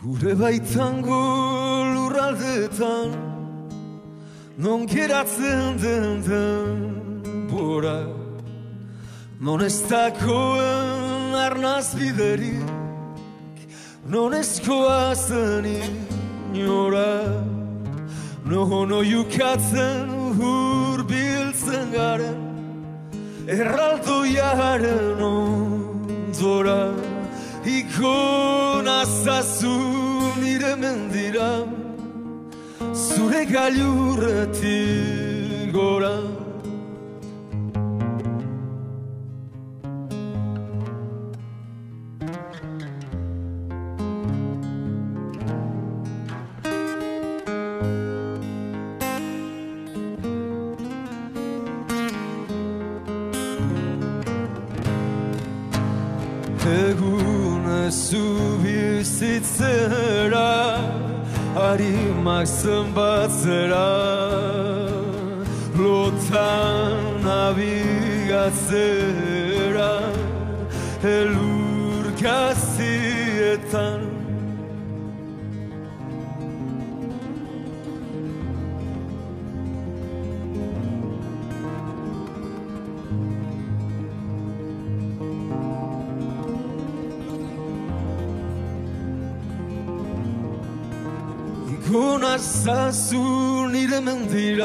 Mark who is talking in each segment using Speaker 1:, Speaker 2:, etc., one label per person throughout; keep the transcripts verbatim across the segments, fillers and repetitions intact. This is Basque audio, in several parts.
Speaker 1: Gure baitango lurraldetan non geratzen den denbora, non ez dagoen arnaz biderik, non ezkoazen inora, non oiukatzen hurbiltzen garen erraldoiaren ondora. Ikona zazu nire mendira, zure gailurretik gora. Zu bizitzera, harimak zenbatzera, lotan nabigatzera, elur gazietan. Ikona zazu nire mendira,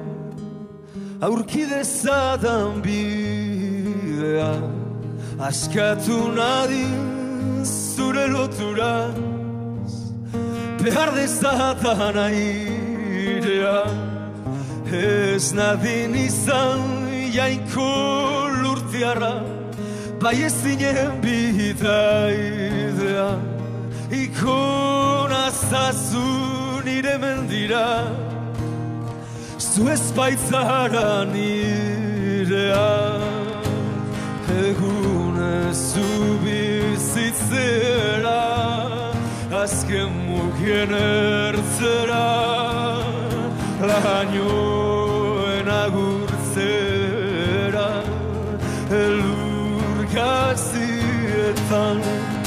Speaker 1: aurki dezadan bidea, askatu nadin zure loturaz, behar dezadan airea, ez nadin izan jainko lurtiarra, bai ez zinen bidaidea. Ikona zazu nire mendira, zu ezbaitzara nirea. Egunez zu bizitzera, azken mugien ertzera, lainoen agurtzera, elur gazietan.